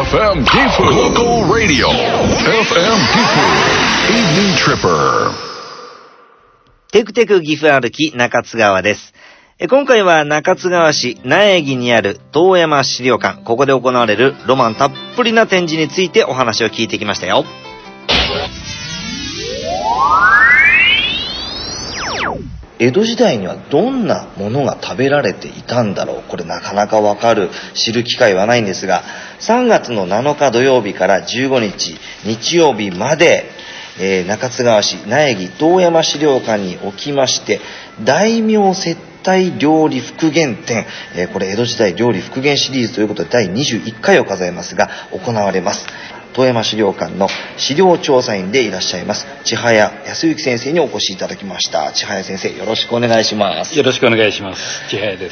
FM Gifu Local Radio FM Gifu Evening Tripper テクテク岐阜歩き中津川です。今回は中津川市苗木にある遠山資料館、ここで行われるロマンたっぷりな展示についてお話を聞いてきましたよ。江戸時代にはどんなものが食べられていたんだろう。これなかなか知る機会はないんですが、3月の7日土曜日から15日日曜日まで、中津川市苗木遠山資料館におきまして、大名接待料理復元展、これ江戸時代料理復元シリーズということで第21回を数えますが行われます。遠山資料館の資料調査員でいらっしゃいます千早康之先生にお越しいただきました。千早先生、よろしくお願いします。 よろしくお願いします。千早です。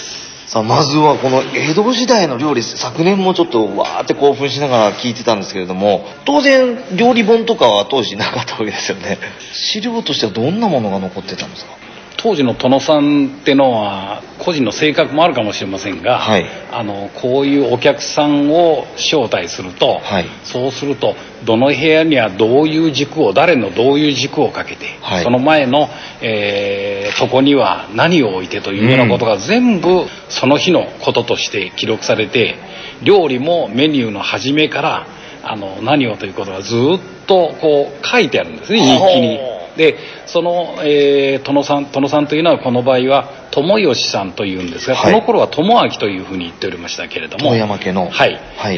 さあ、まずはこの江戸時代の料理、昨年もちょっとわーって興奮しながら聞いてたんですけれども、当然料理本とかは当時なかったわけですよね。資料としてはどんなものが残ってたんですか？ 当時の殿さんってのは個人の性格もあるかもしれませんが、はい、こういうお客さんを招待すると、はい、そうするとどの部屋にはどういう軸を、誰のどういう軸をかけて、はい、その前の、床には何を置いてというようなことが全部その日のこととして記録されて、料理もメニューの初めから何をということがずっとこう書いてあるんですね、日記に。でその、殿さんというのはこの場合は友義さんというんですが、はい、この頃は友明というふうに言っておりましたけれども、 遠山家の、 はいはい、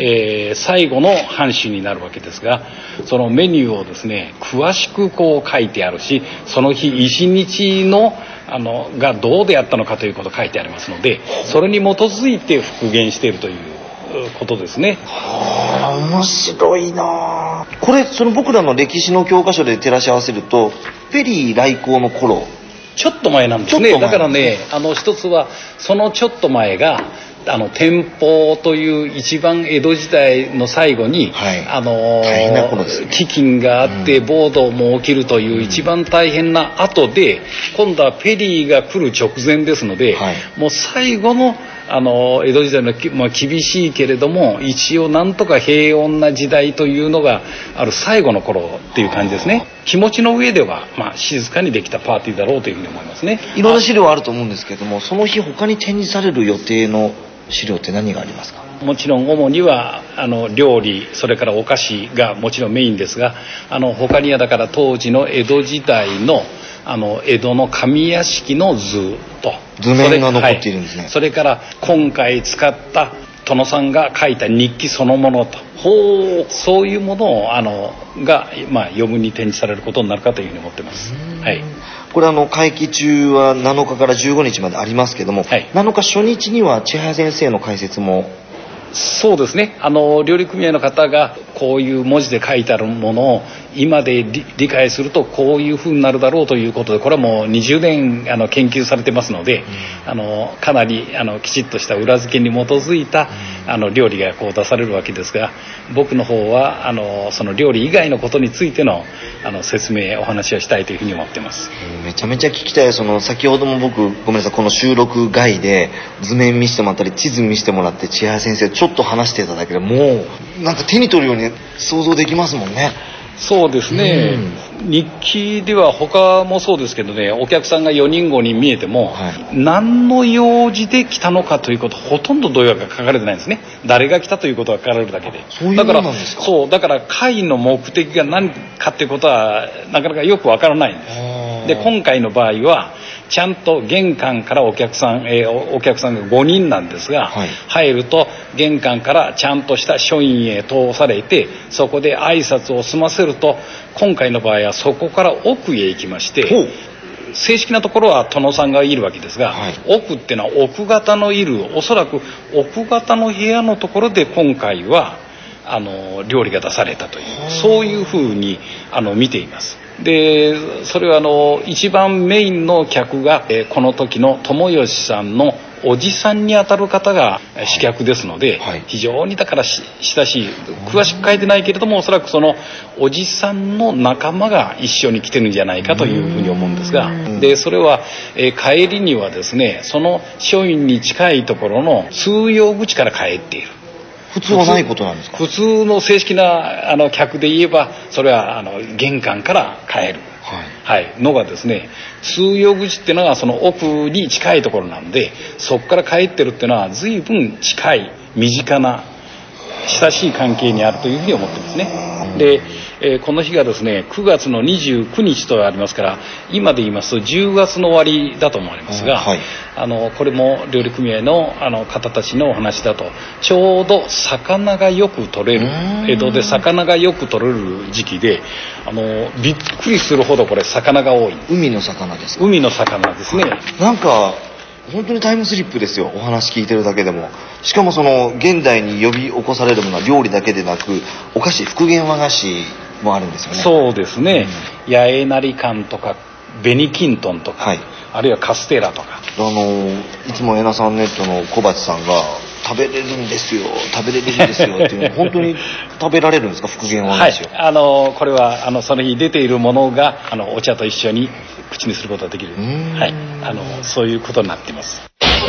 最後の藩主になるわけですが、そのメニューをですね詳しくこう書いてあるし、その日一日のがどうであったのかということが書いてありますので、それに基づいて復元しているということですね。 はあ、面白いな。これ僕らの歴史の教科書で照らし合わせるとフェリー来航の頃ちょっと前なんですね。だからね、一つはそのちょっと前が天保という一番江戸時代の最後に、はい、大変な頃ですね、飢饉があって暴動も起きるという一番大変な後で、今度はフェリーが来る直前ですので、はい、もう最後の江戸時代の、厳しいけれども一応なんとか平穏な時代というのがある最後の頃っていう感じですね。気持ちの上では、静かにできたパーティーだろうというふうに思いますね。 いろんな資料あると思うんですけれども、その日他に展示される予定の資料って何がありますか？ もちろん主には料理、それからお菓子がもちろんメインですが、他にはだから当時の江戸時代の江戸の上屋敷の図と図面が残っているんですね。 それから今回使った殿さんが書いた日記そのものと、そういうものをが、余分に展示されることになるかというふうに思ってます。はい、 これ会期中は7日から15日までありますけども、はい、7日初日には千早先生の解説も。 そうですね、料理組合の方がこういう文字で書いてあるものを今で理解するとこういうふうになるだろうということで、これはもう20年研究されてますので、かなりきちっとした裏付けに基づいた料理がこう出されるわけですが、僕の方はその料理以外のことについての説明、お話をしたいというふうに思ってます。 めちゃめちゃ聞きたい。先ほども僕ごめんなさい、この収録外で図面見せてもらったり地図見せてもらって千早先生ちょっと話していただけでもうなんか手に取るように想像できますもんね。 そうですね、日記では他もそうですけどね、お客さんが4人5人見えても、はい、何の用事で来たのかということほとんどどうやら書かれてないんですね。誰が来たということが書かれるだけで。 そういうものなんですか？ だから会の目的が何かっていうことはなかなかよくわからないんです。で今回の場合はちゃんと玄関からお客さんが5人なんですが、はい、入ると玄関からちゃんとした書院へ通されて、そこで挨拶を済ませると、今回の場合はそこから奥へ行きまして、正式なところは殿さんがいるわけですが、はい、奥っていうのは奥方のいる、おそらく奥方の部屋のところで今回は料理が出されたという、そういうふうに見ています。でそれは一番メインの客が、この時の友義さんのおじさんにあたる方が主客ですので、はい、非常にだから親しい、詳しく書いてないけれどもおそらくそのおじさんの仲間が一緒に来てるんじゃないかというふうに思うんですが、でそれは、帰りにはですね、その書院に近いところの通用口から帰っている。 普通はないことなんですか？ 普通の正式な客で言えばそれは玄関から帰る、はいのがですね、通用口っていうのがその奥に近いところなんで、そこから帰ってるっていうのは随分近い身近な親しい関係にあるというふうに思ってますね。で、この日がですね9月の29日とありますから、今で言いますと10月の終わりだと思われますが、はい、これも料理組合の方たちのお話だと、ちょうど魚がよく取れる、江戸で魚がよく取れる時期で、びっくりするほどこれ魚が多い。 海の魚ですか？ 海の魚ですね。 なんか本当にタイムスリップですよ、お話聞いてるだけでも。しかもその現代に呼び起こされるものは料理だけでなく、お菓子、復元和菓子もあるんですよね。 そうですね、八重成柑とか紅きんとんとか、はい、あるいはカステラとか、 いつもエナさんネットの小鉢さんが食べれるんですよっていうの本当に食べられるんですか？復元和菓子を。 はい、これはその日出ているものがお茶と一緒に口にすることができる、はい、そういうことになっています。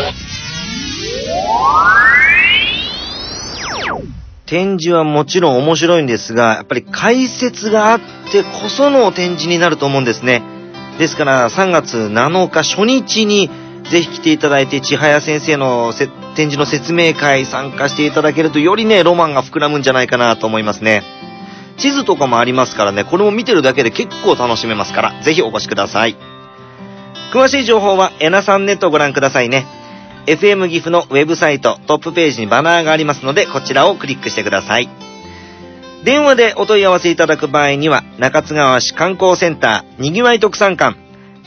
展示はもちろん面白いんですが、やっぱり解説があってこその展示になると思うんですね。ですから3月7日初日にぜひ来ていただいて、千早先生の展示の説明会参加していただけると、よりねロマンが膨らむんじゃないかなと思いますね。地図とかもありますからね、これも見てるだけで結構楽しめますから、ぜひお越しください。詳しい情報はエナさんネットをご覧くださいね。FM 岐阜のウェブサイトトップページにバナーがありますので、こちらをクリックしてください。電話でお問い合わせいただく場合には、中津川市観光センターにぎわい特産館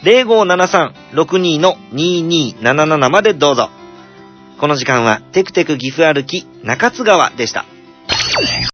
0573-62-2277 までどうぞ。この時間はテクテク岐阜歩き中津川でした。